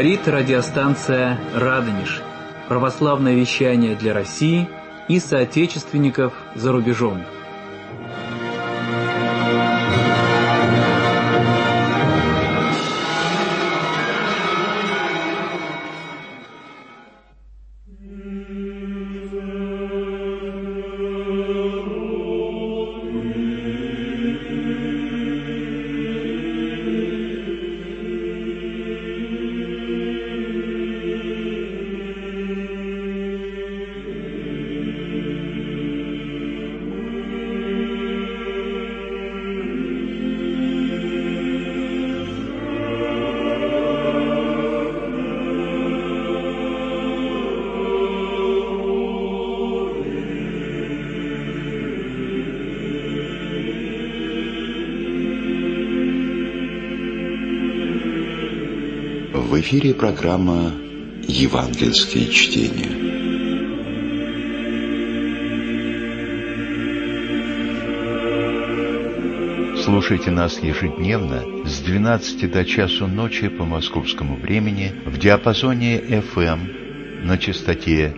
Говорит радиостанция «Радонеж». Православное вещание для России и соотечественников за рубежом. В эфире программа «Евангельские чтения». Слушайте нас ежедневно с 12 до часу ночи по московскому времени в диапазоне FM на частоте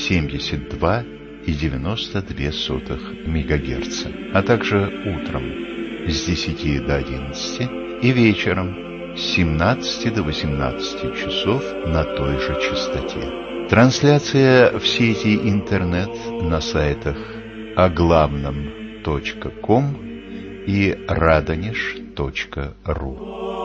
72,92 МГц, а также утром с 10 до 11 и вечером с 17 до 18 часов на той же частоте. Трансляция в сети интернет на сайтах оглавном.ком и radonеж.ру.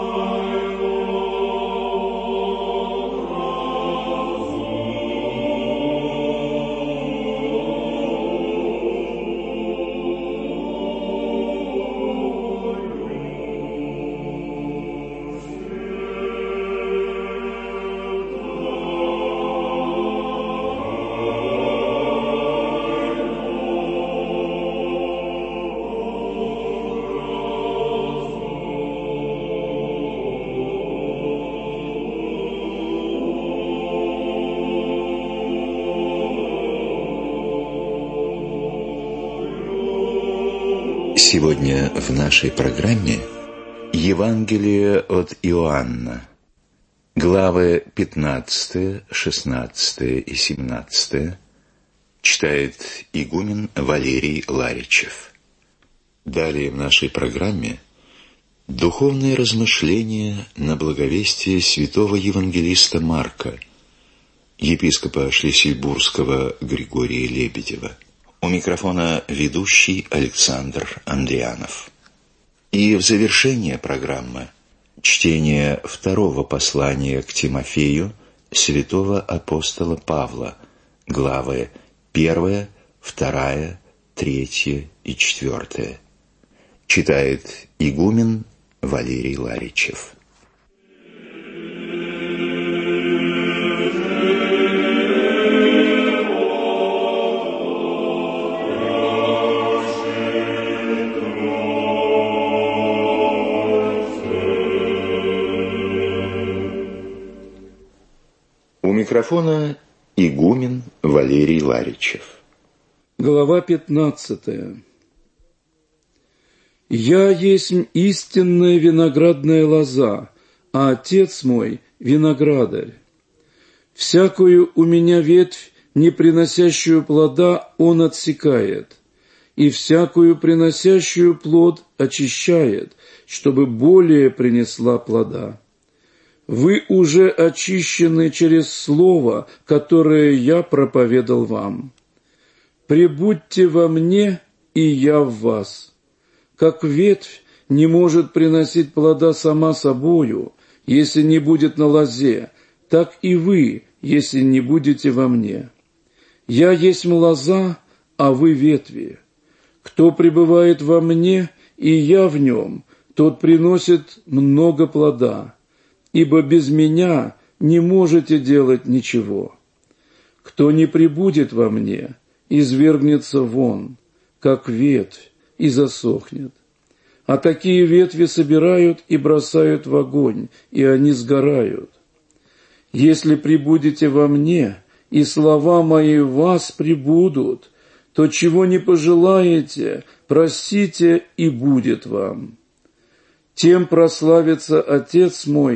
Сегодня в нашей программе Евангелие от Иоанна, главы 15, 16 и 17, читает игумен Валерий Ларичев. Далее в нашей программе духовные размышления на благовестие святого евангелиста Марка, епископа Шлиссельбургского Григория Лебедева. У микрофона ведущий Александр Андрианов. И в завершение программы чтение второго послания к Тимофею святого апостола Павла, главы 1, 2, 3 и 4. Читает игумен Валерий Ларичев. У микрофона игумен Валерий Ларичев. Глава 15. «Я есть истинная виноградная лоза, а Отец мой – виноградарь. Всякую у меня ветвь, не приносящую плода, Он отсекает, и всякую приносящую плод очищает, чтобы более принесла плода. Вы уже очищены через слово, которое я проповедал вам. Пребудьте во мне, и я в вас. Как ветвь не может приносить плода сама собою, если не будет на лозе, так и вы, если не будете во мне. Я есть лоза, а вы ветви. Кто пребывает во мне, и я в нем, тот приносит много плода. Ибо без меня не можете делать ничего. Кто не пребудет во мне, извергнется вон, как ветвь, и засохнет. А такие ветви собирают и бросают в огонь, и они сгорают. Если пребудете во мне, и слова мои в вас пребудут, то чего не пожелаете, просите, и будет вам. Тем прославится Отец мой,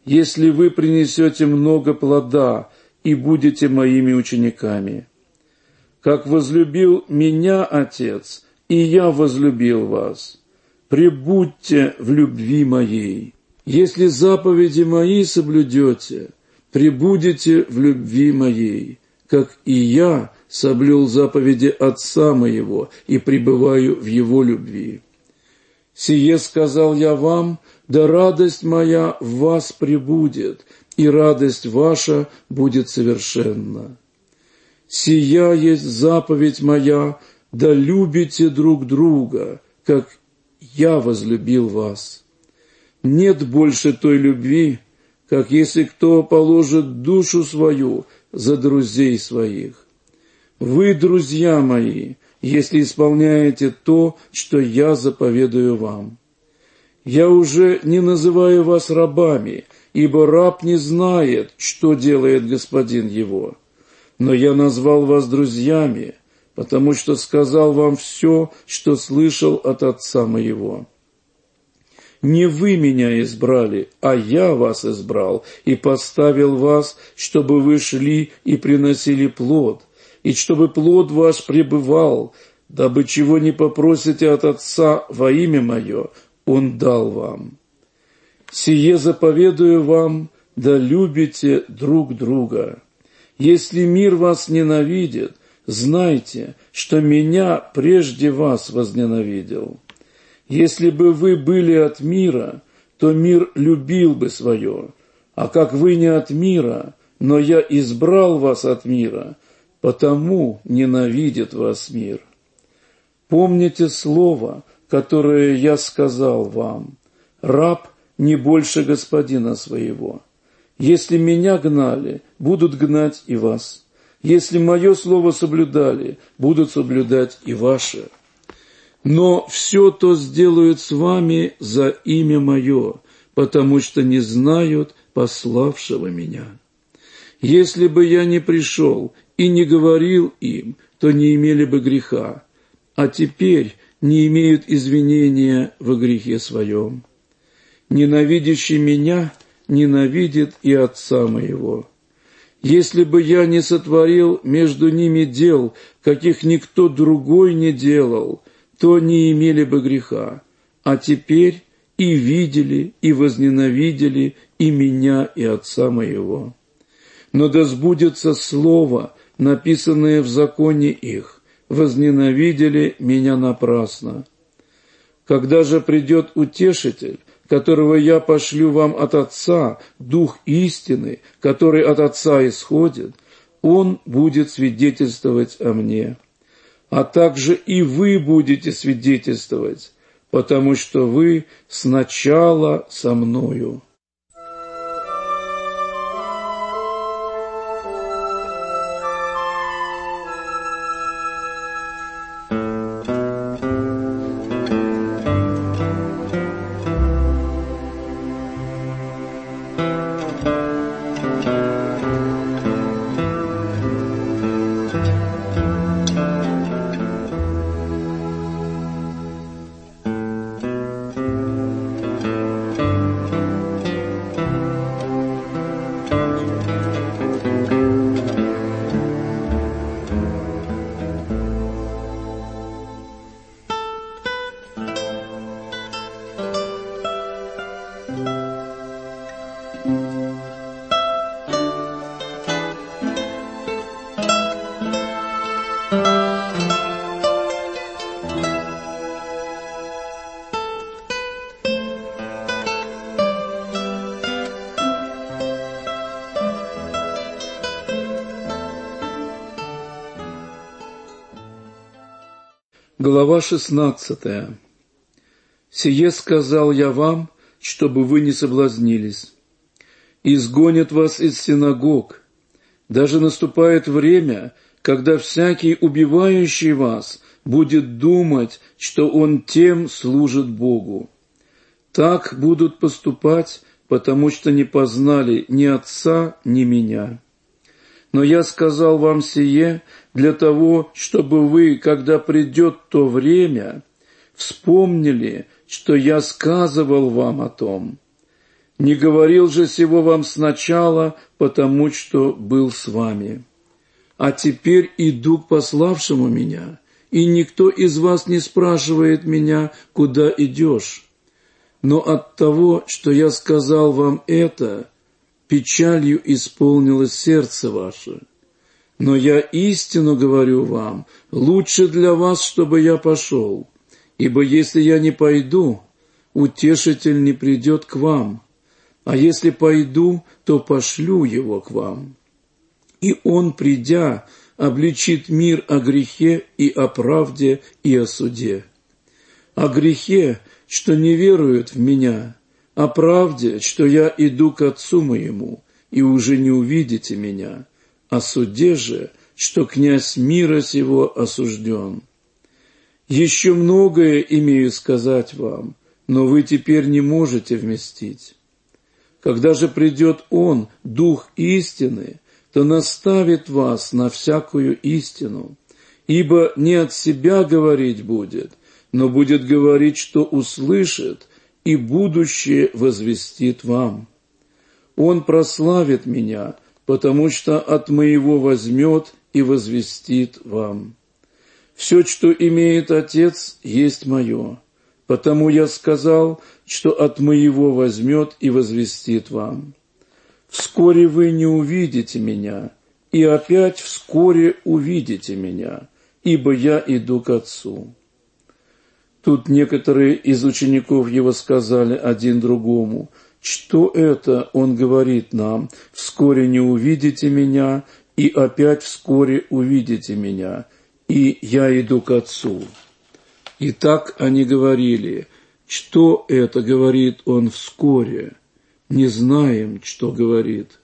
если вы принесете много плода и будете моими учениками. Как возлюбил меня Отец, и я возлюбил вас. Пребудьте в любви моей. Если заповеди мои соблюдете, пребудете в любви моей, как и я соблюл заповеди Отца моего и пребываю в его любви. Сие сказал я вам, да радость моя в вас пребудет, и радость ваша будет совершенна. Сия есть заповедь моя, да любите друг друга, как я возлюбил вас. Нет больше той любви, как если кто положит душу свою за друзей своих. Вы, друзья мои, если исполняете то, что я заповедую вам. Я уже не называю вас рабами, ибо раб не знает, что делает господин его. Но я назвал вас друзьями, потому что сказал вам все, что слышал от Отца моего. Не вы меня избрали, а я вас избрал и поставил вас, чтобы вы шли и приносили плод, и чтобы плод ваш пребывал, дабы чего не попросите от Отца во имя Мое, Он дал вам. Сие заповедую вам, да любите друг друга. Если мир вас ненавидит, знайте, что Меня прежде вас возненавидел. Если бы вы были от мира, то мир любил бы свое, а как вы не от мира, но я избрал вас от мира, потому ненавидит вас мир. Помните слово, которое я сказал вам: раб не больше господина своего. Если меня гнали, будут гнать и вас. Если мое слово соблюдали, будут соблюдать и ваше. Но все то сделают с вами за имя Мое, потому что не знают пославшего Меня. Если бы я не пришел и не говорил им, то не имели бы греха, а теперь не имеют извинения во грехе своем. Ненавидящий Меня ненавидит и Отца Моего. Если бы я не сотворил между ними дел, каких никто другой не делал, то не имели бы греха, а теперь и видели, и возненавидели и Меня, и Отца Моего. Но да сбудется слово, написанное в законе их: возненавидели Меня напрасно. Когда же придет Утешитель, которого я пошлю вам от Отца, Дух истины, который от Отца исходит, Он будет свидетельствовать о Мне. А также и вы будете свидетельствовать, потому что вы сначала со Мною. Глава 16. «Сие сказал я вам, чтобы вы не соблазнились. Изгонят вас из синагог. Даже наступает время, когда всякий, убивающий вас, будет думать, что он тем служит Богу. Так будут поступать, потому что не познали ни Отца, ни Меня. Но я сказал вам сие для того, чтобы вы, когда придет то время, вспомнили, что я сказывал вам о том. Не говорил же сего вам сначала, потому что был с вами. А теперь иду к пославшему меня, и никто из вас не спрашивает меня, куда идешь. Но от того, что я сказал вам это, печалью исполнилось сердце ваше. Но я истину говорю вам, лучше для вас, чтобы я пошел. Ибо если я не пойду, утешитель не придет к вам. А если пойду, то пошлю его к вам. И он, придя, обличит мир о грехе и о правде и о суде. О грехе, что не веруют в меня, о правде, что я иду к Отцу моему, и уже не увидите меня, о суде же, что князь мира сего осужден. Еще многое имею сказать вам, но вы теперь не можете вместить. Когда же придет Он, Дух истины, то наставит вас на всякую истину, ибо не от себя говорить будет, но будет говорить, что услышит, и будущее возвестит вам. Он прославит меня, потому что от моего возьмет и возвестит вам. Все, что имеет Отец, есть мое, потому я сказал, что от моего возьмет и возвестит вам. Вскоре вы не увидите меня, и опять вскоре увидите меня, ибо я иду к Отцу». Тут некоторые из учеников его сказали один другому: «Что это он говорит нам? Вскоре не увидите меня, и опять вскоре увидите меня, и я иду к Отцу». И так они говорили: «Что это говорит он вскоре? Не знаем, что говорит».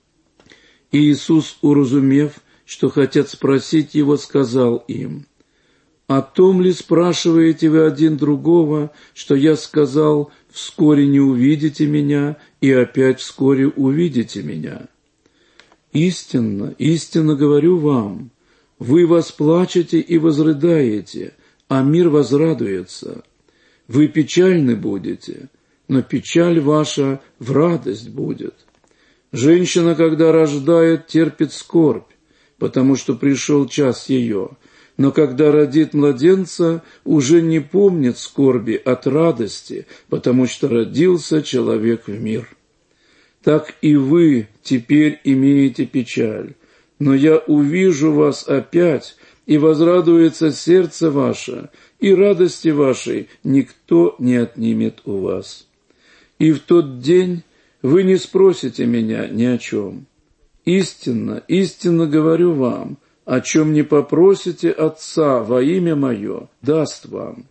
И Иисус, уразумев, что хотят спросить его, сказал им: «О том ли спрашиваете вы один другого, что я сказал, вскоре не увидите меня, и опять вскоре увидите меня? Истинно, истинно говорю вам, вы восплачете и возрыдаете, а мир возрадуется. Вы печальны будете, но печаль ваша в радость будет. Женщина, когда рождает, терпит скорбь, потому что пришел час ее. Но когда родит младенца, уже не помнит скорби от радости, потому что родился человек в мир. Так и вы теперь имеете печаль, но я увижу вас опять, и возрадуется сердце ваше, и радости вашей никто не отнимет у вас. И в тот день вы не спросите меня ни о чем. Истинно, истинно говорю вам, о чем не попросите Отца во имя Мое, даст вам.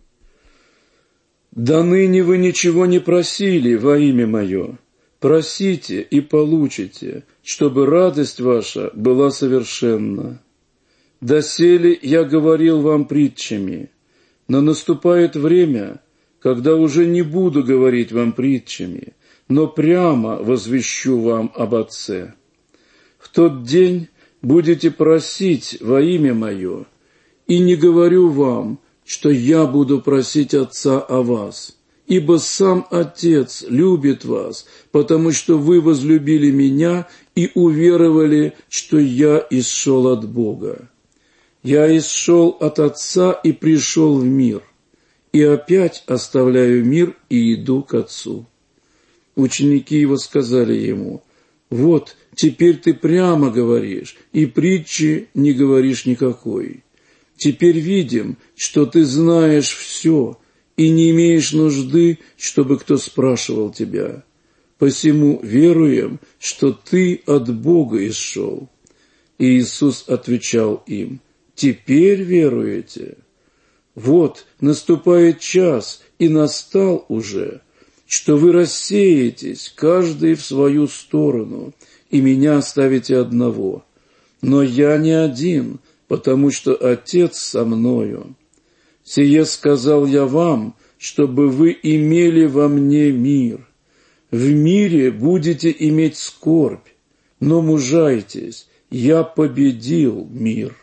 До ныне вы ничего не просили во имя Мое. Просите и получите, чтобы радость ваша была совершенна. Доселе я говорил вам притчами, но наступает время, когда уже не буду говорить вам притчами, но прямо возвещу вам об Отце. В тот день будете просить во имя Мое, и не говорю вам, что я буду просить Отца о вас, ибо сам Отец любит вас, потому что вы возлюбили Меня и уверовали, что я исшел от Бога. Я исшел от Отца и пришел в мир, и опять оставляю мир и иду к Отцу». Ученики Его сказали Ему: «Вот, теперь ты прямо говоришь, и притчи не говоришь никакой. Теперь видим, что ты знаешь все, и не имеешь нужды, чтобы кто спрашивал тебя. Посему веруем, что ты от Бога исшел». И Иисус отвечал им: «Теперь веруете? Вот, наступает час, и настал уже, что вы рассеетесь, каждый в свою сторону, и меня оставите одного. Но я не один, потому что Отец со мною. Сие сказал я вам, чтобы вы имели во мне мир. В мире будете иметь скорбь, но мужайтесь, я победил мир».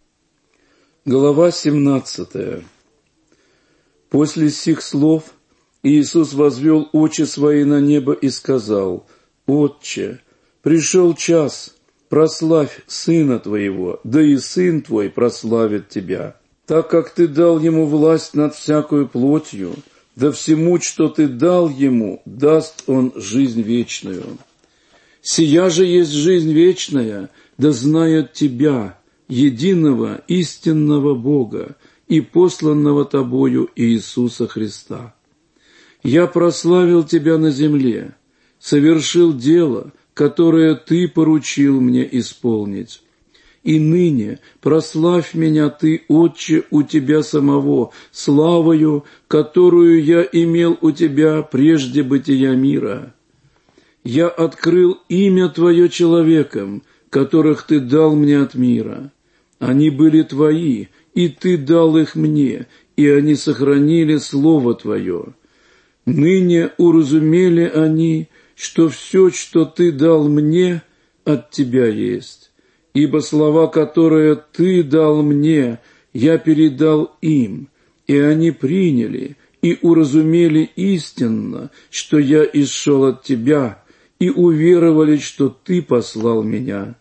Глава 17. После сих слов Иисус возвел очи свои на небо и сказал: «Отче, пришел час, прославь Сына Твоего, да и Сын Твой прославит Тебя, так как Ты дал Ему власть над всякою плотью, да всему, что Ты дал Ему, даст Он жизнь вечную. Сия же есть жизнь вечная, да знают Тебя, единого истинного Бога и посланного Тобою Иисуса Христа. Я прославил Тебя на земле, совершил дело, которое Ты поручил мне исполнить. И ныне прославь меня Ты, Отче, у Тебя самого, славою, которую я имел у Тебя прежде бытия мира. Я открыл имя Твое человекам, которых Ты дал мне от мира. Они были Твои, и Ты дал их мне, и они сохранили Слово Твое. Ныне уразумели они, что все, что Ты дал мне, от Тебя есть. Ибо слова, которые Ты дал мне, я передал им, и они приняли и уразумели истинно, что я исшел от Тебя, и уверовали, что Ты послал меня.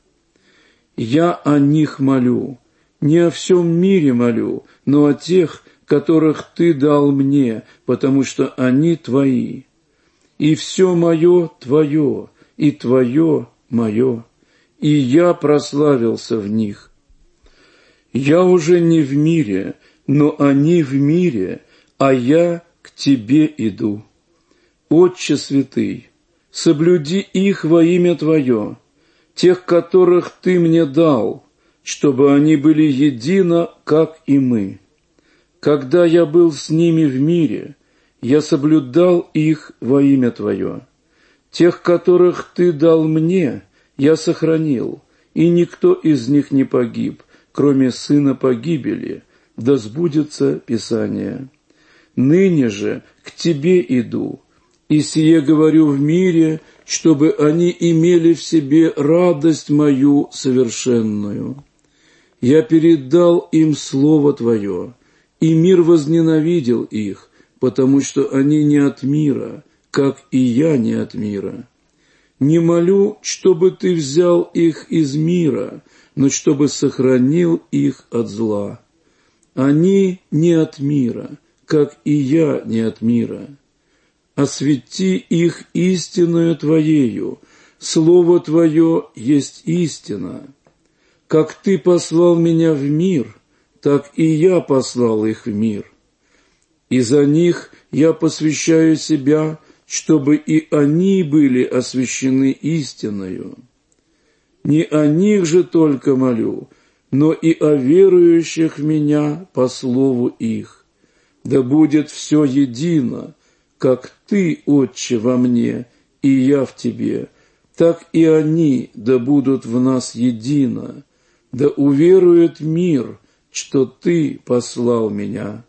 Я о них молю, не о всем мире молю, но о тех, которых Ты дал мне, потому что они Твои. И все мое Твое, и Твое мое, и я прославился в них. Я уже не в мире, но они в мире, а я к Тебе иду. Отче святый, соблюди их во имя Твое, тех, которых Ты мне дал, чтобы они были едино, как и мы. Когда я был с ними в мире, я соблюдал их во имя Твое. Тех, которых Ты дал мне, я сохранил, и никто из них не погиб, кроме сына погибели, да сбудется Писание. Ныне же к Тебе иду, и сие говорю в мире, чтобы они имели в себе радость мою совершенную. Я передал им Слово Твое, и мир возненавидел их, потому что они не от мира, как и я не от мира. Не молю, чтобы Ты взял их из мира, но чтобы сохранил их от зла. Они не от мира, как и я не от мира. Освети их истиною Твоею, Слово Твое есть истина. Как Ты послал меня в мир, так и я послал их в мир. И за них я посвящаю себя, чтобы и они были освящены истиною. Не о них же только молю, но и о верующих в Меня по слову их. Да будет все едино, как Ты, Отче, во мне, и я в Тебе, так и они да будут в нас едино, да уверует мир, что Ты послал Меня.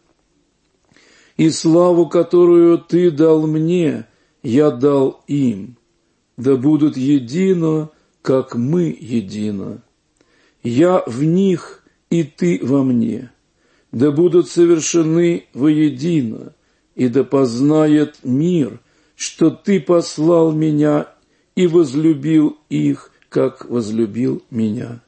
И славу, которую Ты дал мне, я дал им, да будут едино, как мы едино. Я в них, и Ты во мне, да будут совершены воедино, и да познает мир, что Ты послал Меня и возлюбил их, как возлюбил Меня.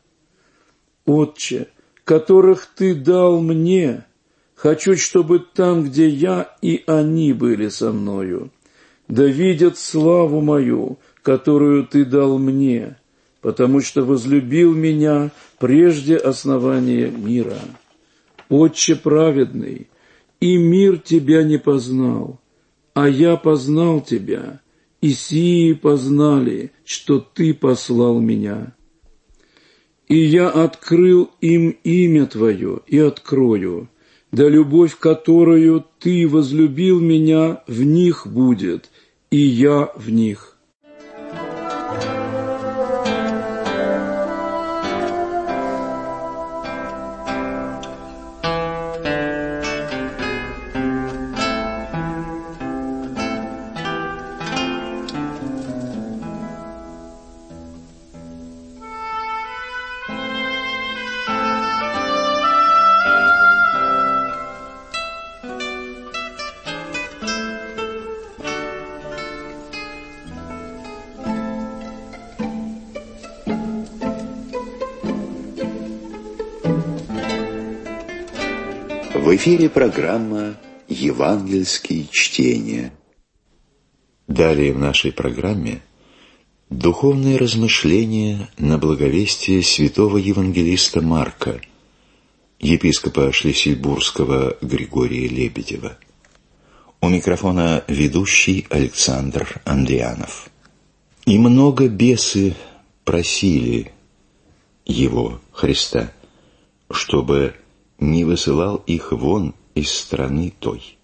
Отче, которых Ты дал мне, хочу, чтобы там, где я, и они были со мною, да видят славу мою, которую Ты дал мне, потому что возлюбил Меня прежде основания мира. Отче праведный, и мир Тебя не познал, а я познал Тебя, и сии познали, что Ты послал Меня. И я открыл им имя Твое и открою, да любовь, которую Ты возлюбил Меня, в них будет, и я в них. В эфире программа «Евангельские чтения». Далее в нашей программе духовные размышления на благовестие святого евангелиста Марка, епископа Шлиссельбургского Григория Лебедева. У микрофона ведущий Александр Андрианов. «И много бесы просили его, Христа, чтобы не высылал их вон из страны той.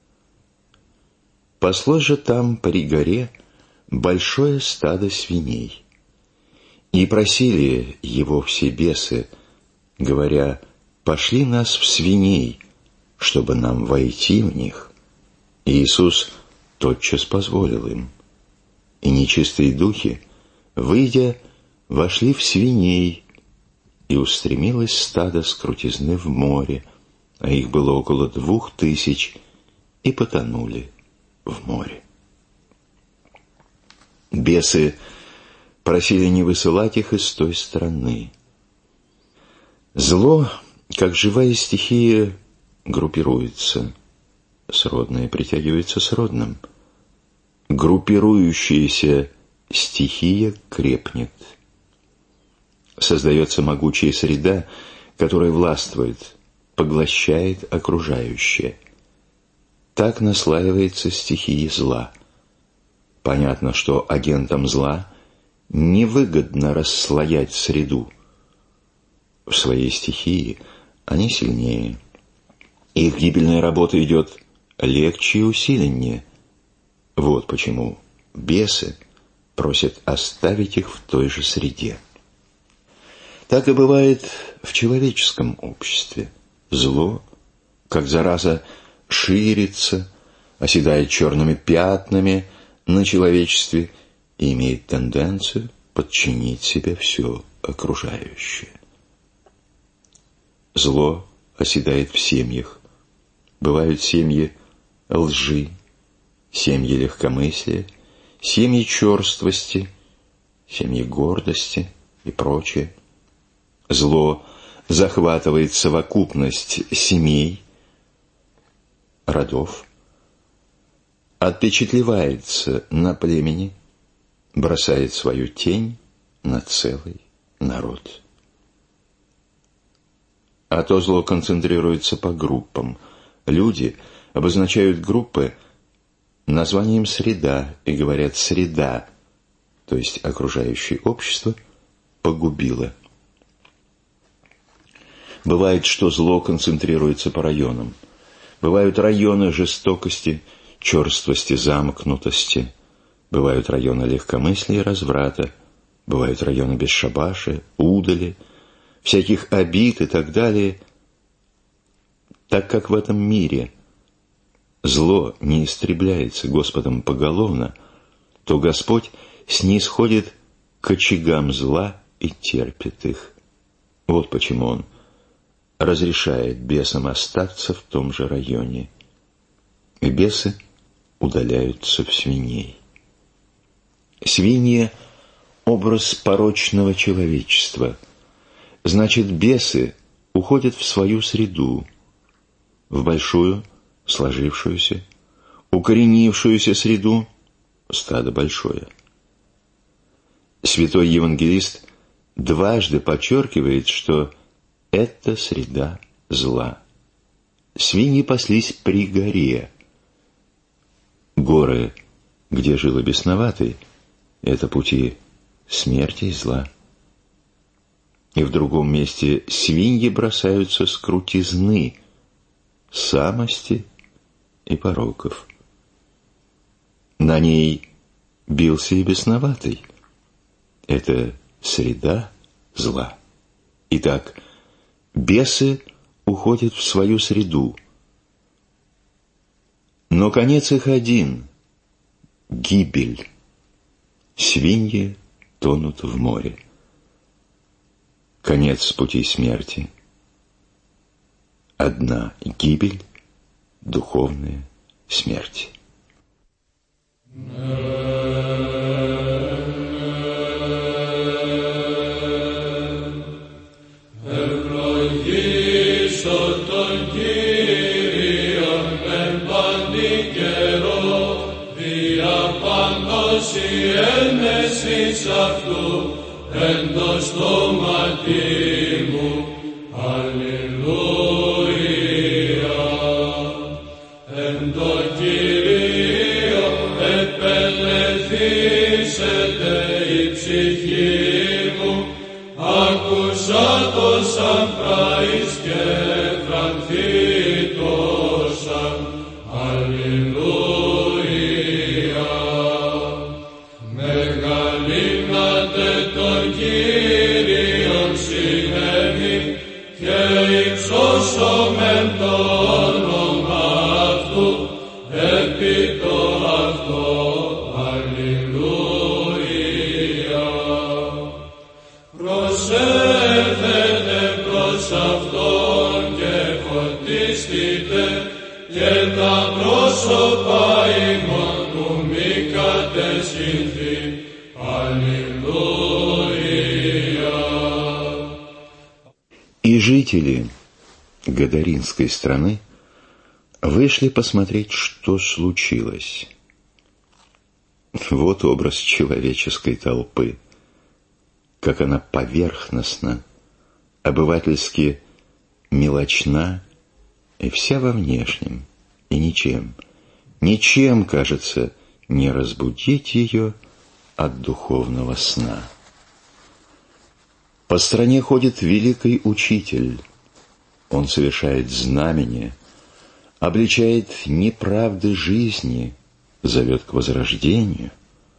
Паслось же там при горе большое стадо свиней, и просили его все бесы, говоря: пошли нас в свиней, чтобы нам войти в них. И Иисус тотчас позволил им. И нечистые духи, выйдя, вошли в свиней, и устремилось стадо с крутизны в море, а их было около 2000, и потонули в море. Бесы просили не высылать их из той страны. Зло, как живая стихия, группируется. Сродное притягивается сродным. Группирующаяся стихия крепнет. Создается могучая среда, которая властвует, поглощает окружающее. Так наслаивается стихия зла. Понятно, что агентам зла невыгодно расслоять среду. В своей стихии они сильнее. Их гибельная работа идет легче и усиленнее. Вот почему бесы просят оставить их в той же среде. Так и бывает в человеческом обществе. Зло, как зараза, ширится, оседает черными пятнами на человечестве и имеет тенденцию подчинить себе все окружающее. Зло оседает в семьях. Бывают семьи лжи, семьи легкомыслия, семьи черствости, семьи гордости и прочее. Зло захватывает совокупность семей, родов, отпечатлевается на племени, бросает свою тень на целый народ. А то зло концентрируется по группам. Люди обозначают группы названием «среда» и говорят «среда», то есть окружающее общество, погубило. Бывает, что зло концентрируется по районам. Бывают районы жестокости, черствости, замкнутости. Бывают районы легкомыслия и разврата. Бывают районы бесшабашия, удали, всяких обид и так далее. Так как в этом мире зло не истребляется Господом поголовно, то Господь снисходит к очагам зла и терпит их. Вот почему Он разрешает бесам остаться в том же районе. И бесы удаляются в свиней. Свиньи – образ порочного человечества. Значит, бесы уходят в свою среду, в большую, сложившуюся, укоренившуюся среду, стадо большое. Святой евангелист дважды подчеркивает, что это среда зла. Свиньи паслись при горе. Горы, где жил бесноватый, это пути смерти и зла. И в другом месте свиньи бросаются с крутизны, самости и пороков. На ней бился и бесноватый. Это среда зла. Итак, бесы уходят в свою среду. Но конец их один – гибель. Свиньи тонут в море. Конец пути смерти. Одна гибель, духовная смерть. Сатаги И жители Гадаринской страны вышли посмотреть, что случилось. Вот образ человеческой толпы, как она поверхностна, обывательски мелочна и вся во внешнем, и ничем, кажется, не разбудить ее от духовного сна. По стране ходит великий учитель. Он совершает знамения, обличает неправды жизни, зовет к возрождению.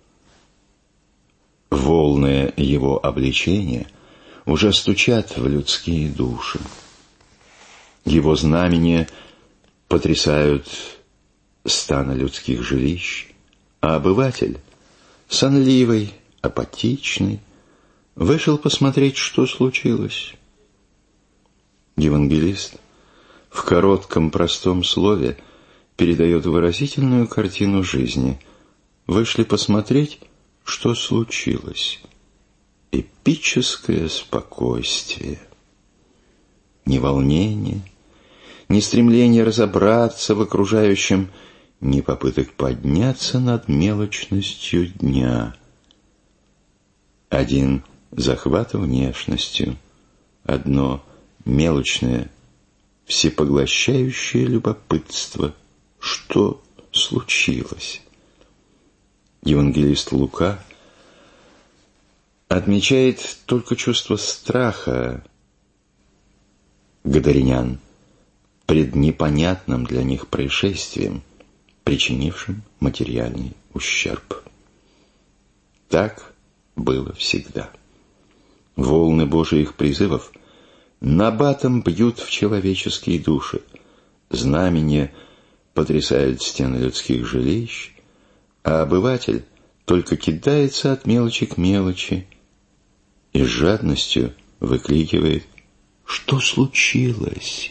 Волны его обличения уже стучат в людские души. Его знамения потрясают станы людских жилищ, а обыватель, сонливый, апатичный, вышел посмотреть, что случилось. Евангелист в коротком простом слове передает выразительную картину жизни. Вышли посмотреть, что случилось. Эпическое спокойствие. Ни волнение, ни стремление разобраться в окружающем, ни попыток подняться над мелочностью дня. Один захват внешностью, одно мелочное, всепоглощающее любопытство. Что случилось? Евангелист Лука отмечает только чувство страха гадаринян пред непонятным для них происшествием, причинившим материальный ущерб. Так было всегда. Волны Божиих призывов набатом бьют в человеческие души, знамения потрясают стены людских жилищ, а обыватель только кидается от мелочи к мелочи и с жадностью выкликивает: «Что случилось?»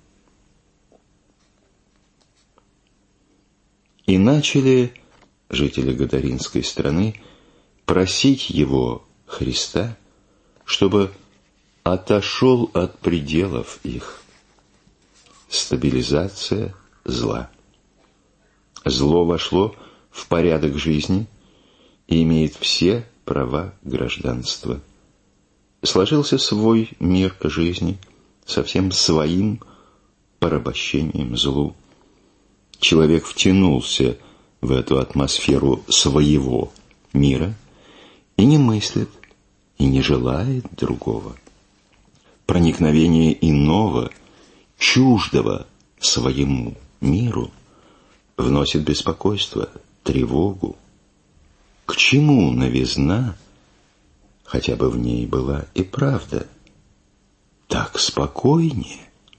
И начали жители Гадаринской страны просить его, Христа, чтобы отошел от пределов их. Стабилизация зла. Зло вошло в порядок жизни и имеет все права гражданства. Сложился свой мир жизни со всем своим порабощением злу. Человек втянулся в эту атмосферу своего мира и не мыслит, и не желает другого. Проникновение иного, чуждого своему миру вносит беспокойство, тревогу. К чему новизна, хотя бы в ней была и правда? Так спокойнее.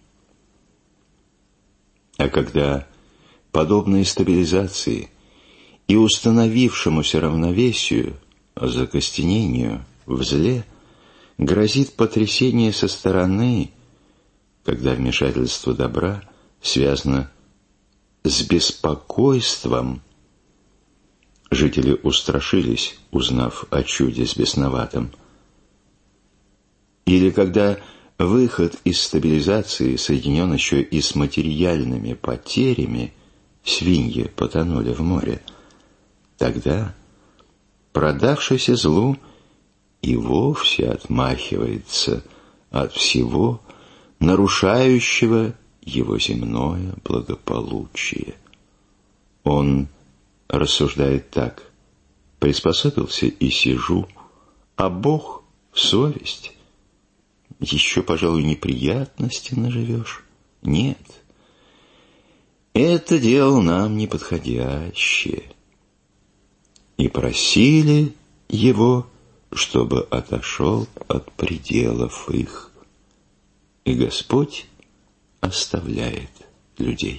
А когда подобной стабилизации и установившемуся равновесию, закостенению в зле грозит потрясение со стороны, когда вмешательство добра связано с беспокойством, жители устрашились, узнав о чуде с бесноватым. Или когда выход из стабилизации соединен еще и с материальными потерями, свиньи потонули в море, тогда продавшийся злу и вовсе отмахивается от всего, нарушающего его земное благополучие. Он рассуждает так: приспособился и сижу, а Бог в совесть. Еще, пожалуй, неприятности наживешь. Нет, это дело нам неподходящее. И просили его, чтобы отошел от пределов их. И Господь оставляет людей.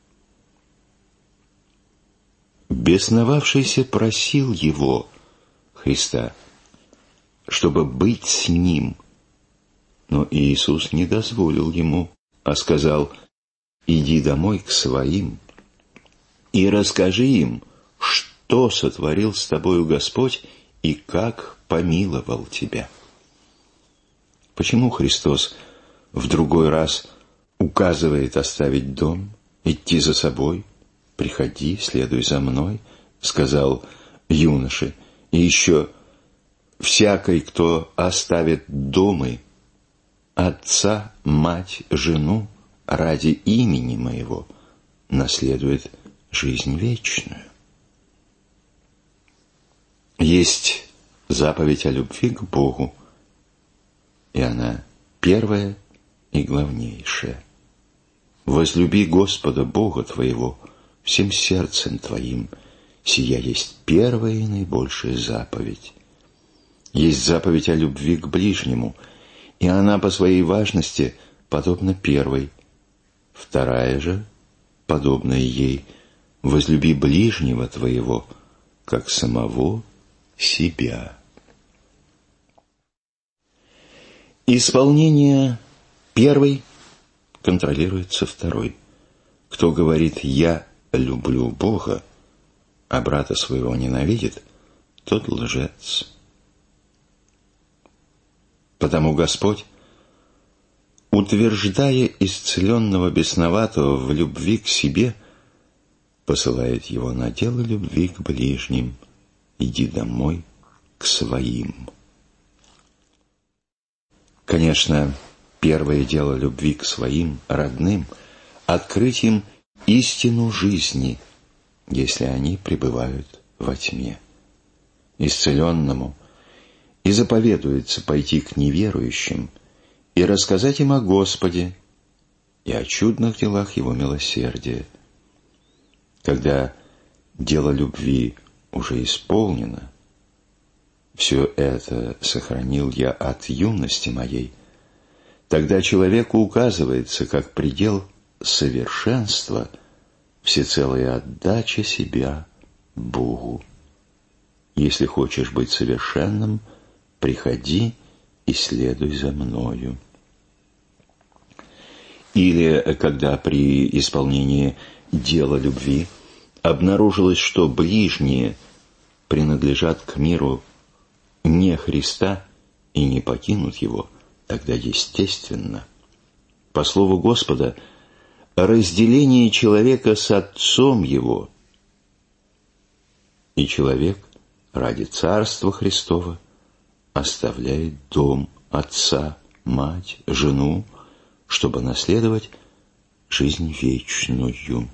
Бесновавшийся просил его, Христа, чтобы быть с ним, но Иисус не дозволил ему, а сказал: иди домой к своим и расскажи им, что сотворил с тобою Господь и как помиловал тебя. Почему Христос в другой раз указывает оставить дом, идти за собой? Приходи, следуй за мной, сказал юноше, и еще: всякий, кто оставит дома, отца, мать, жену ради имени моего, наследует жизнь вечную. Есть заповедь о любви к Богу, и она первая и главнейшая. Возлюби Господа Бога твоего всем сердцем твоим, сия есть первая и наибольшая заповедь. Есть заповедь о любви к ближнему, и она по своей важности подобна первой. Вторая же, подобная ей: возлюби ближнего твоего, как самого себя. Исполнение первой контролируется второй. Кто говорит «я люблю Бога», а брата своего ненавидит, тот лжец. Потому Господь, утверждая исцеленного бесноватого в любви к себе, посылает его на дело любви к ближним: иди домой к своим. Конечно, первое дело любви к своим родным — открыть им истину жизни, если они пребывают во тьме. Исцеленному и заповедуется пойти к неверующим и рассказать им о Господе и о чудных делах Его милосердия. Когда дело любви уже исполнено, все это сохранил я от юности моей, тогда человеку указывается как предел совершенства всецелая отдача себя Богу. Если хочешь быть совершенным, приходи и следуй за мною. Или когда при исполнении дела любви обнаружилось, что ближние принадлежат к миру не Христа и не покинут его, тогда естественно, по слову Господа, разделение человека с отцом его, и человек ради Царства Христова оставляет дом, отца, мать, жену, чтобы наследовать жизнь вечную.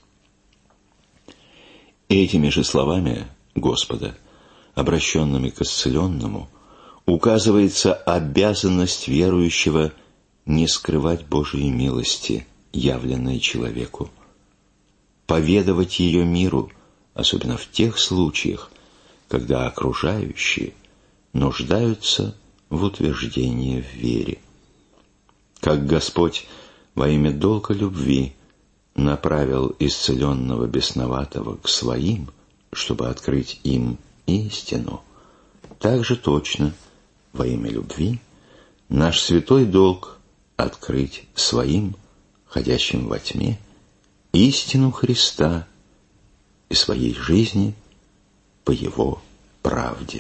Этими же словами Господа, обращенными к исцеленному, указывается обязанность верующего не скрывать Божией милости, явленной человеку, поведовать ее миру, особенно в тех случаях, когда окружающие нуждаются в утверждении в вере. Как Господь во имя долга любви направил исцеленного бесноватого к своим, чтобы открыть им истину, так же точно во имя любви наш святой долг открыть своим, ходящим во тьме, истину Христа и своей жизни по Его правде.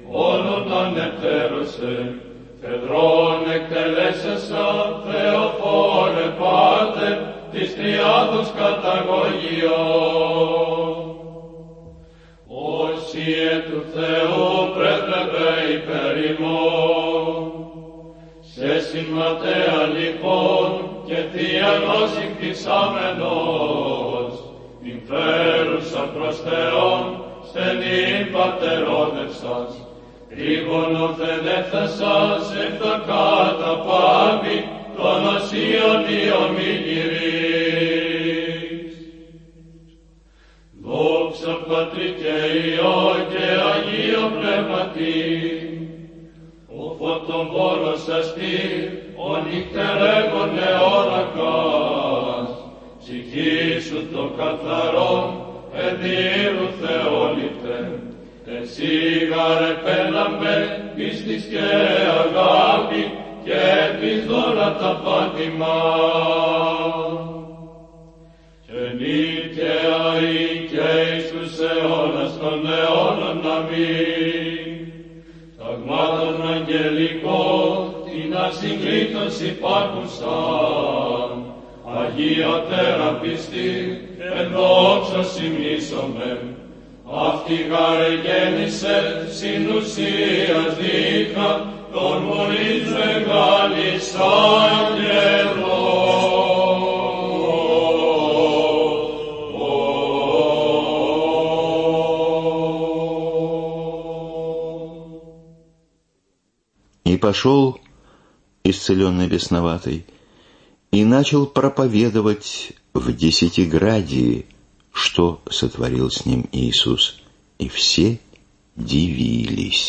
όλων ανεπτέρωσε, Φεδρών εκτελέσασα, Θεοφόρε Πάτερ, της Τριάδος καταγωγιών. Όσιε του Θεού πρέτρεπε υπέρ ημών, σε συμματέα λοιπόν και θεία γνώση κτισάμενος, την φέρουσα προς Θεόν, στενήν πατερόδευσας, τρίγωνο θενέφθασας εκ τα κάτω πάβη, των οσίων διομηγυρής. Δόξα Πατρί και Υιό και Αγίο Πνεύματι, ο φωτοβόλος αστή, ο νυχτερεύων αιώνακας, ψυχή σου το καθαρόν, εδίρου Θεόληπτε, εσύ γαρεπέλαμε πίστης και αγάπη και της δώρα τα πάτημα. Και νίκαια ή και εις τους αιώνας των αιώνων αμήν. Ταγμάτων αγγελικών την ασυγκλήτως υπάρχουσαν, Αγία Τέρα πιστή, εν δόξα συμνήσομεν. Αυτή γάρε γέννησε συν ουσίας δίχα, των μολύς μεγάλης άγγελος. И пошел, исцеленный бесноватый, и начал проповедовать в Десятиградии, что сотворил с ним Иисус, и все дивились.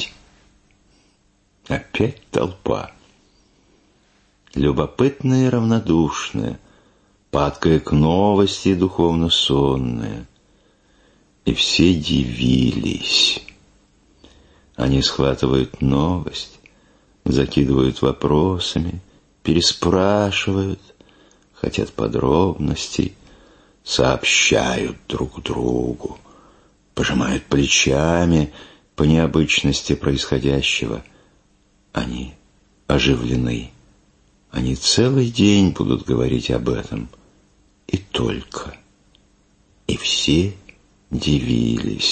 Опять толпа, любопытная и равнодушная, падкая к новости духовно сонная, и все дивились. Они схватывают новость, закидывают вопросами, переспрашивают, хотят подробностей, сообщают друг другу, пожимают плечами по необычности происходящего. Они оживлены. Они целый день будут говорить об этом. И только. И все дивились.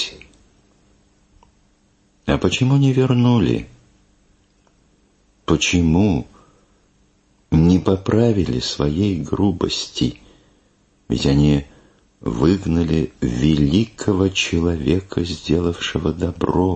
А почему не вернули? Почему не поправили своей грубости? Ведь они выгнали великого человека, сделавшего добро.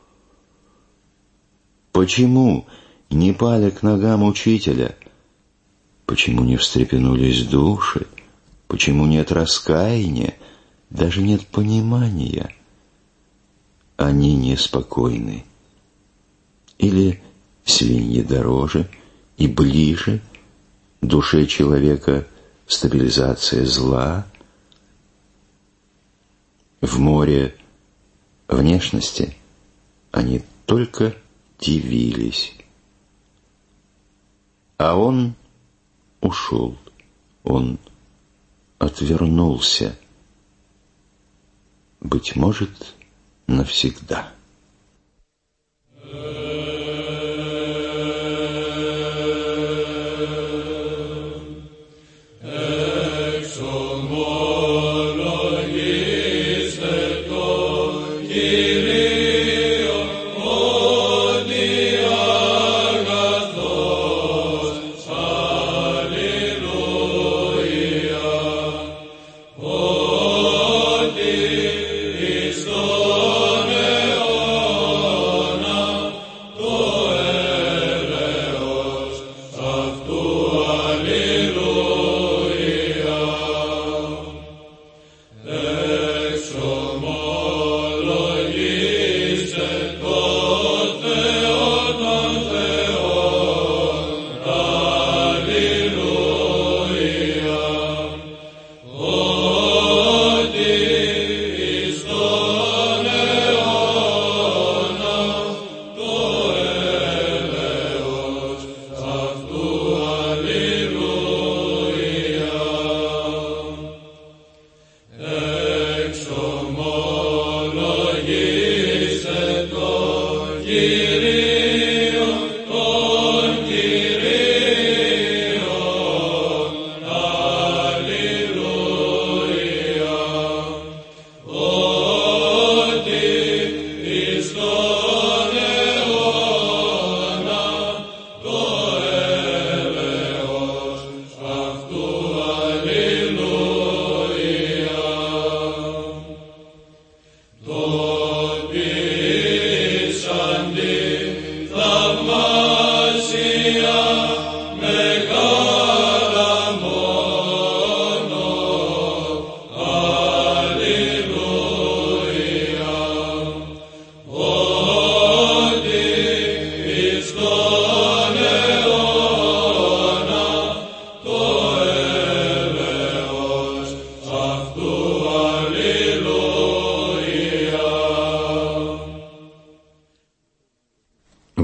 Почему не пали к ногам учителя? Почему не встрепенулись души? Почему нет раскаяния? Даже нет понимания? Они неспокойны. Или свиньи дороже и ближе душе человека стабилизация зла? В море внешности они только дивились. А он ушел, он отвернулся, быть может, навсегда. Στον αιώνα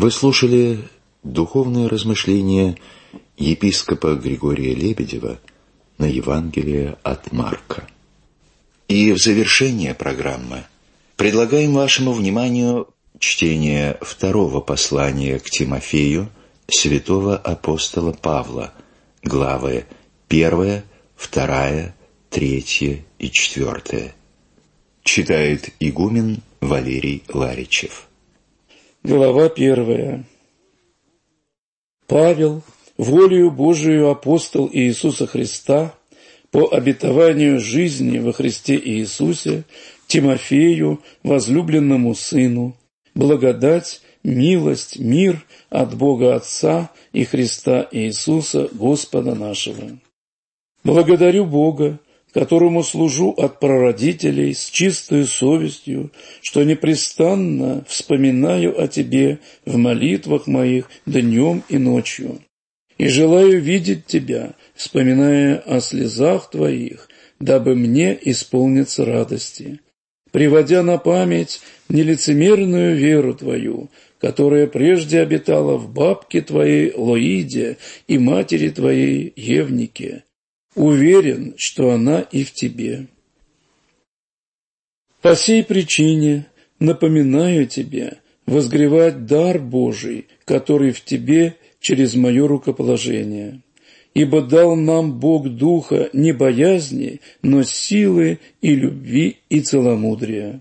Вы слушали духовные размышления епископа Григория Лебедева на Евангелие от Марка. И в завершение программы предлагаем вашему вниманию чтение второго послания к Тимофею святого апостола Павла, главы 1, 2, 3 и 4. Читает игумен Валерий Ларичев. Глава 1. Павел, волею Божию апостол Иисуса Христа, по обетованию жизни во Христе Иисусе, Тимофею, возлюбленному сыну, благодать, милость, мир от Бога Отца и Христа Иисуса, Господа нашего. Благодарю Бога, которому служу от прародителей с чистою совестью, что непрестанно вспоминаю о Тебе в молитвах моих днем и ночью, и желаю видеть Тебя, вспоминая о слезах Твоих, дабы мне исполниться радости, приводя на память нелицемерную веру Твою, которая прежде обитала в бабке Твоей Лоиде и матери Твоей Евнике. Уверен, что она и в тебе. По сей причине напоминаю тебе возгревать дар Божий, который в тебе через мое рукоположение. Ибо дал нам Бог духа не боязни, но силы и любви и целомудрия.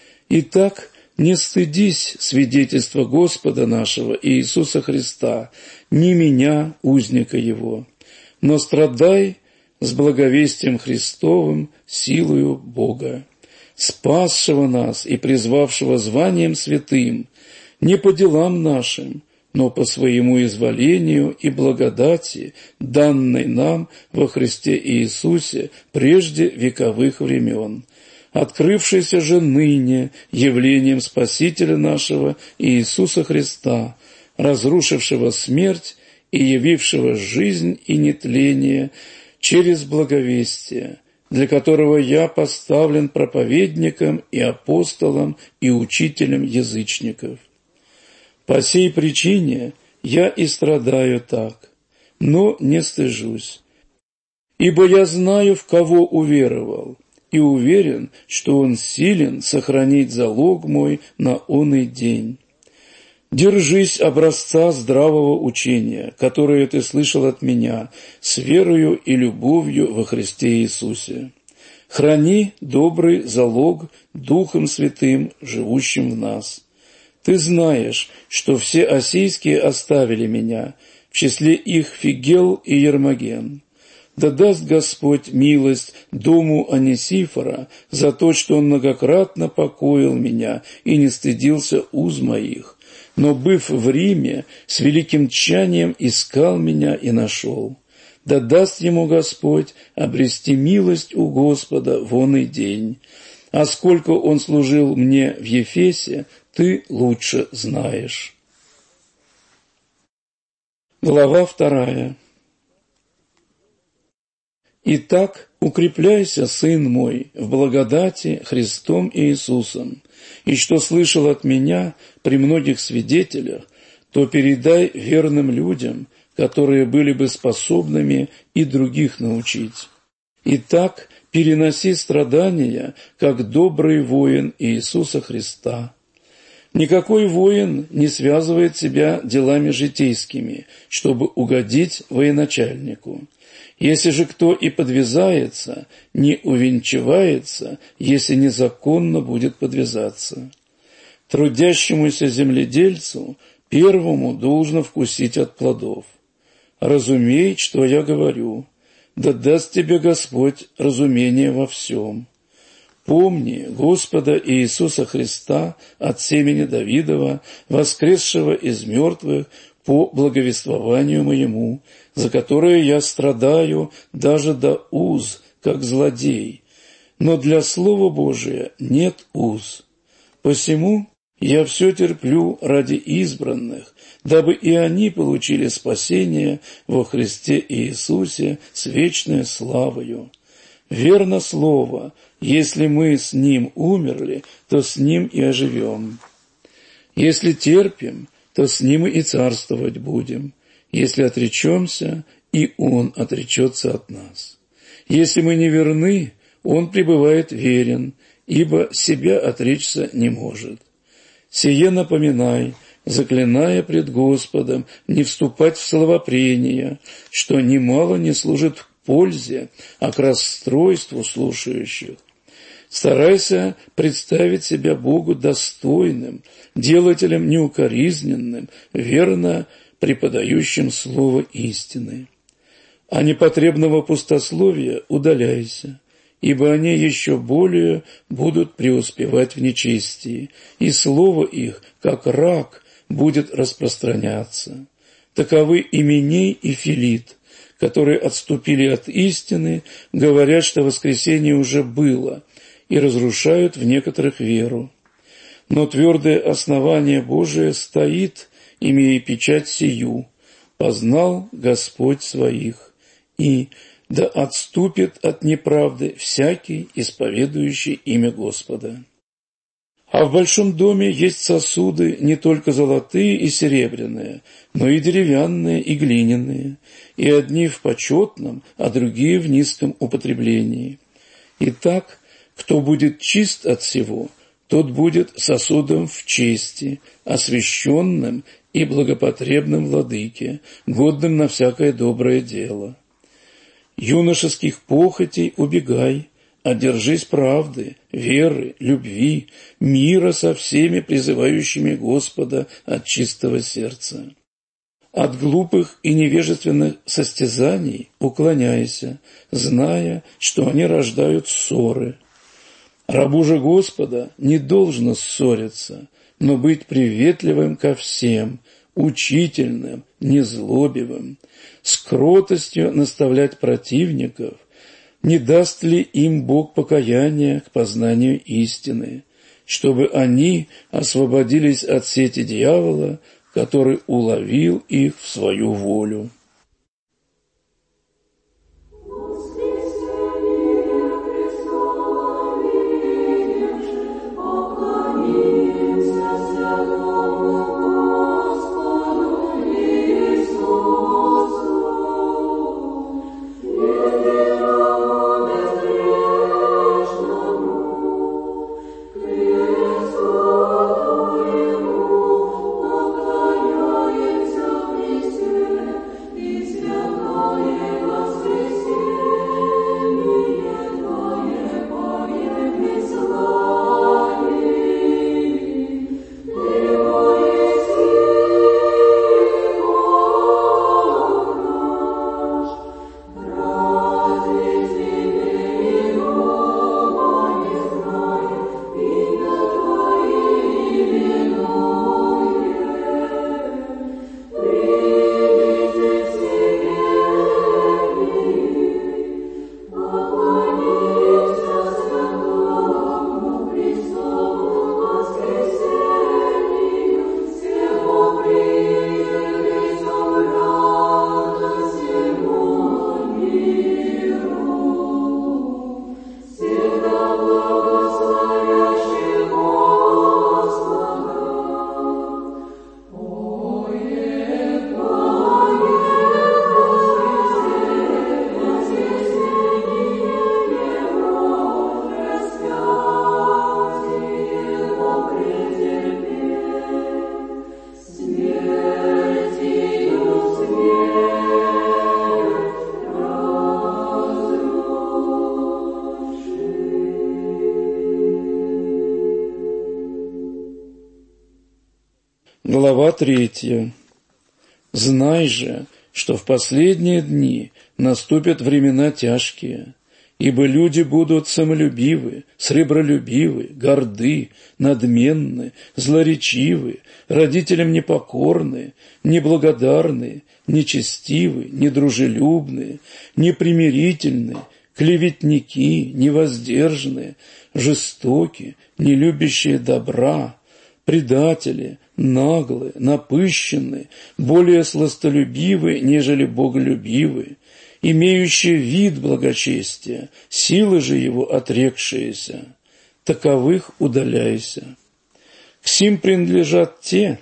Итак, не стыдись свидетельства Господа нашего Иисуса Христа, ни меня, узника Его, но страдай с благовестием Христовым силою Бога, спасшего нас и призвавшего званием святым, не по делам нашим, но по своему изволению и благодати, данной нам во Христе Иисусе прежде вековых времен, открывшейся же ныне явлением Спасителя нашего Иисуса Христа, разрушившего смерть и явившего жизнь и нетление через благовестие, для которого я поставлен проповедником и апостолом и учителем язычников. По сей причине я и страдаю так, но не стыжусь, ибо я знаю, в кого уверовал, и уверен, что он силен сохранить залог мой на оный день. Держись образца здравого учения, которое ты слышал от меня, с верою и любовью во Христе Иисусе. Храни добрый залог Духом Святым, живущим в нас. Ты знаешь, что все осийские оставили меня, в числе их Фигел и Ермоген. Да даст Господь милость дому Онесифора за то, что он многократно покоил меня и не стыдился уз моих, но, быв в Риме, с великим тщанием искал меня и нашел. Да даст ему Господь обрести милость у Господа в оный день. А сколько он служил мне в Ефесе, ты лучше знаешь. Глава 2. Итак, укрепляйся, сын мой, в благодати Христом Иисусом, и что слышал от меня при многих свидетелях, то передай верным людям, которые были бы способными и других научить. Итак, переноси страдания, как добрый воин Иисуса Христа. Никакой воин не связывает себя делами житейскими, чтобы угодить военачальнику. Если же кто и подвязается, не увенчивается, если незаконно будет подвязаться. Трудящемуся земледельцу первому должно вкусить от плодов. Разумей, что я говорю, да даст тебе Господь разумение во всем. Помни Господа Иисуса Христа от семени Давидова, воскресшего из мертвых по благовествованию моему, за которое я страдаю даже до уз, как злодей. Но для Слова Божия нет уз. Посему я все терплю ради избранных, дабы и они получили спасение во Христе Иисусе с вечной славою. Верно слово, если мы с Ним умерли, то с Ним и оживем. Если терпим, то с Ним и царствовать будем. Если отречемся, и Он отречется от нас. Если мы не верны, Он пребывает верен, ибо себя отречься не может. Сие напоминай, заклиная пред Господом, не вступать в словопрения, что немало не служит к пользе, а к расстройству слушающих. Старайся представить себя Богу достойным, делателем неукоризненным, верно преподающим слово истины. А непотребного пустословия удаляйся, ибо они еще более будут преуспевать в нечестии, и слово их, как рак, будет распространяться. Таковы Именей и Филит, которые отступили от истины, говорят, что воскресение уже было, и разрушают в некоторых веру. Но твердое основание Божие стоит, имея печать сию: познал Господь своих, и да отступит от неправды всякий, исповедующий имя Господа. А в большом доме есть сосуды не только золотые и серебряные, но и деревянные и глиняные, и одни в почетном, а другие в низком употреблении. Итак, кто будет чист от всего, тот будет сосудом в чести, освященным и благопотребным владыке, годным на всякое доброе дело. Юношеских похотей убегай, одержись правды, веры, любви, мира со всеми призывающими Господа от чистого сердца. От глупых и невежественных состязаний уклоняйся, зная, что они рождают ссоры. Рабу же Господа не должно ссориться, но быть приветливым ко всем, учительным, незлобивым, с кротостью наставлять противников. Не даст ли им Бог покаяния к познанию истины, чтобы они освободились от сети дьявола, который уловил их в свою волю? Глава 3. Знай же, что в последние дни наступят времена тяжкие, ибо люди будут самолюбивы, сребролюбивы, горды, надменны, злоречивы, родителям непокорны, неблагодарны, нечестивы, недружелюбны, непримирительны, клеветники, невоздержаны, жестоки, нелюбящие добра, предатели, наглые, напыщенные, более сластолюбивы, нежели боголюбивы, имеющие вид благочестия, силы же его отрекшиеся. Таковых удаляйся. К сим принадлежат те,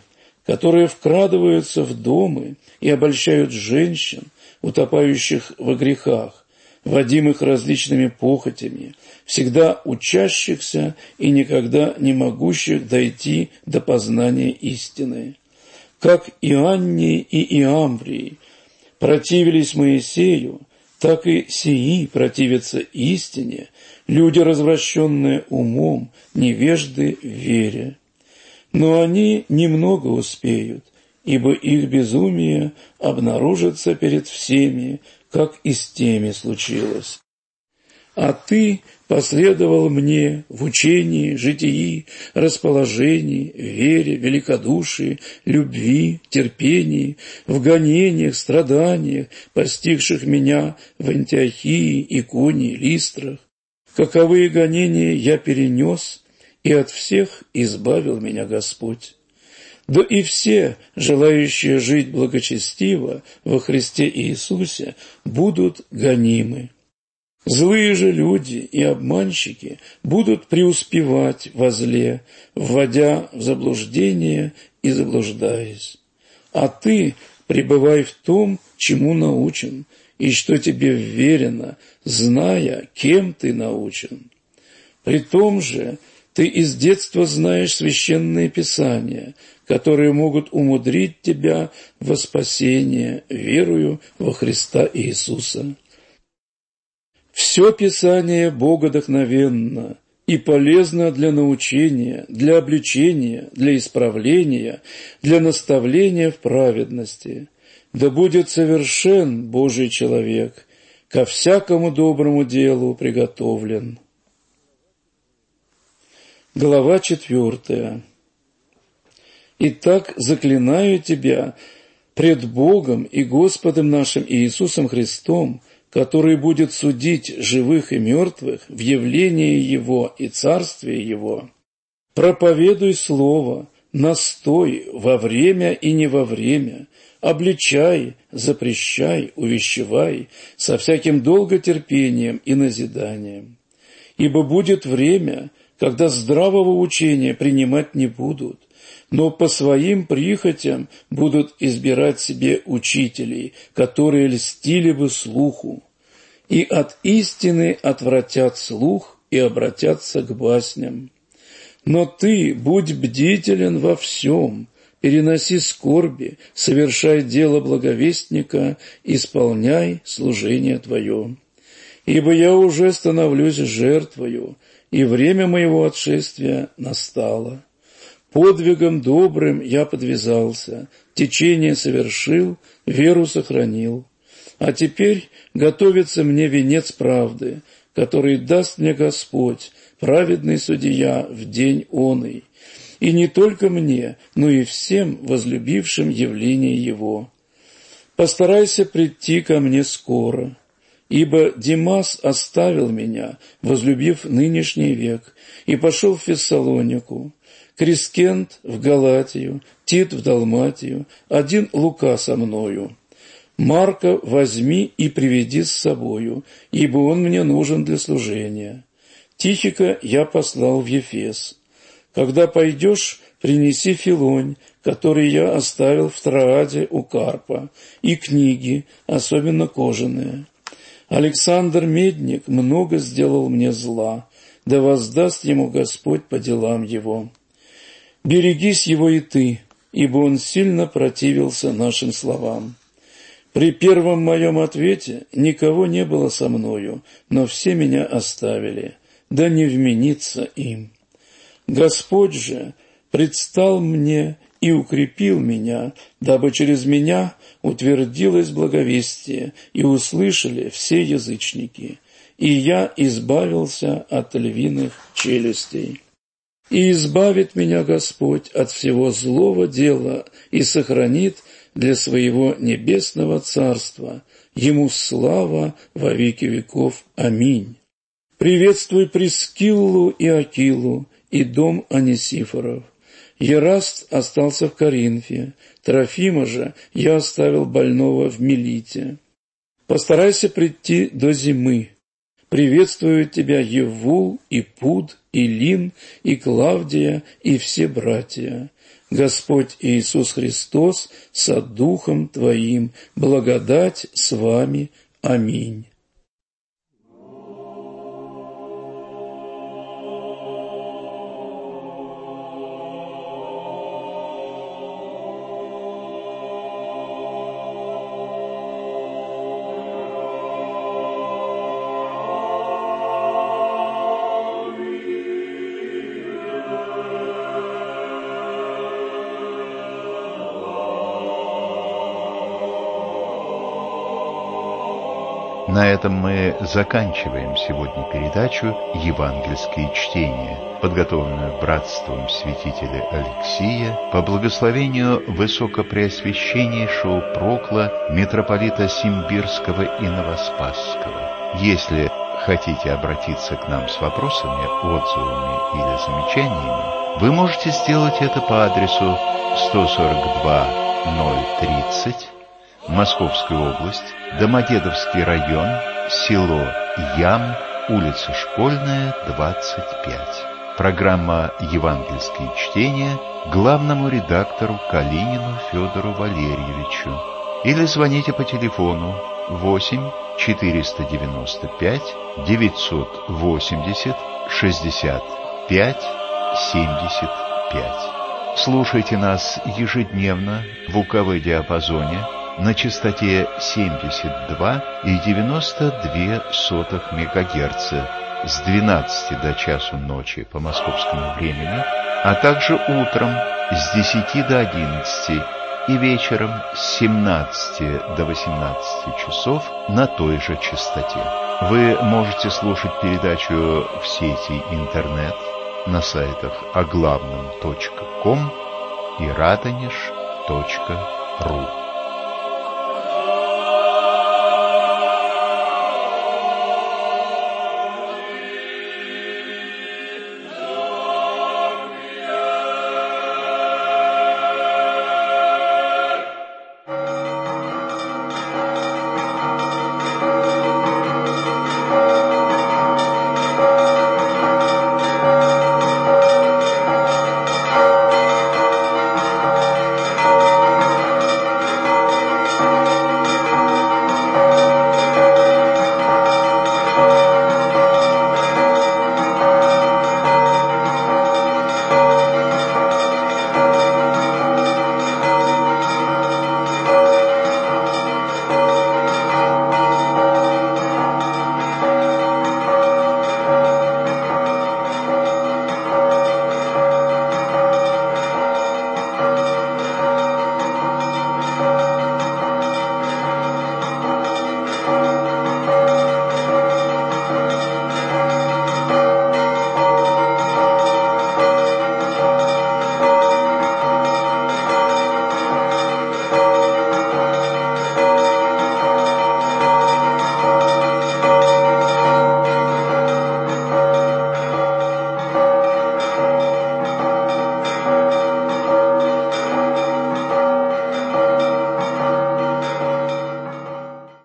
которые вкрадываются в дома и обольщают женщин, утопающих во грехах, водимых различными похотями, всегда учащихся и никогда не могущих дойти до познания истины. Как Ианний и Иамврий противились Моисею, так и сии противятся истине, люди, развращенные умом, невежды в вере. Но они немного успеют, ибо их безумие обнаружится перед всеми, как и с теми случилось. А ты последовал мне в учении, житии, расположении, вере, великодушии, любви, терпении, в гонениях, страданиях, постигших меня в Антиохии, Иконии, Листрах. Каковые гонения я перенес, и от всех избавил меня Господь. Да и все, желающие жить благочестиво во Христе Иисусе, будут гонимы. Злые же люди и обманщики будут преуспевать во зле, вводя в заблуждение и заблуждаясь. А ты пребывай в том, чему научен, и что тебе вверено, зная, кем ты научен. При том же ты из детства знаешь священные писания, которые могут умудрить тебя во спасение, верою во Христа Иисуса. Все Писание богодухновенно и полезно для научения, для обличения, для исправления, для наставления в праведности. Да будет совершен Божий человек, ко всякому доброму делу приготовлен. Глава 4. Итак, заклинаю тебя пред Богом и Господом нашим Иисусом Христом, который будет судить живых и мертвых в явлении Его и Царстве Его. Проповедуй Слово, настой во время и не во время, обличай, запрещай, увещевай со всяким долготерпением и назиданием. Ибо будет время, когда здравого учения принимать не будут, но по своим прихотям будут избирать себе учителей, которые льстили бы слуху, и от истины отвратят слух и обратятся к басням. Но ты будь бдителен во всем, переноси скорби, совершай дело благовестника, исполняй служение твое. Ибо я уже становлюсь жертвою, и время моего отшествия настало. Подвигом добрым я подвязался, течение совершил, веру сохранил. А теперь готовится мне венец правды, который даст мне Господь, праведный судья, в день оный. И не только мне, но и всем возлюбившим явление Его. Постарайся прийти ко мне скоро, ибо Димас оставил меня, возлюбив нынешний век, и пошел в Фессалонику. Крискент в Галатию, Тит в Далматию, один Лука со мною. Марка возьми и приведи с собою, ибо он мне нужен для служения. Тихика я послал в Ефес. Когда пойдешь, принеси Филонь, который я оставил в Троаде у Карпа, и книги, особенно кожаные. Александр Медник много сделал мне зла, да воздаст ему Господь по делам его. Берегись его и ты, ибо он сильно противился нашим словам. При первом моем ответе никого не было со мною, но все меня оставили, да не вменится им. Господь же предстал мне и укрепил меня, дабы через меня утвердилось благовестие и услышали все язычники, и я избавился от львиных челюстей. И избавит меня Господь от всего злого дела и сохранит для своего небесного царства. Ему слава во веки веков. Аминь. Приветствуй Прискиллу и Акилу и дом Онесифоров. Ераст остался в Коринфе, Трофима же я оставил больного в Милите. Постарайся прийти до зимы. Приветствуют тебя Еввул и Пуд, и Лин, и Клавдия, и все братья. Господь Иисус Христос со Духом Твоим, благодать с вами. Аминь. На этом мы заканчиваем сегодня передачу «Евангельские чтения», подготовленную братством святителя Алексия по благословению высокопреосвященнейшего прокла митрополита Симбирского и Новоспасского. Если хотите обратиться к нам с вопросами, отзывами или замечаниями, вы можете сделать это по адресу 142-030, Московская область, Домодедовский район, село Ям, улица Школьная, 25. Программа «Евангельские чтения» главному редактору Калинину Федору Валерьевичу. Или звоните по телефону 8 495 980 65 75. Слушайте нас ежедневно в УКВ-диапазоне на частоте 72,92 МГц с 12 до часу ночи по московскому времени, а также утром с 10 до 11 и вечером с 17 до 18 часов на той же частоте. Вы можете слушать передачу в сети интернет на сайтах оглавном.ком и радонеж.ру.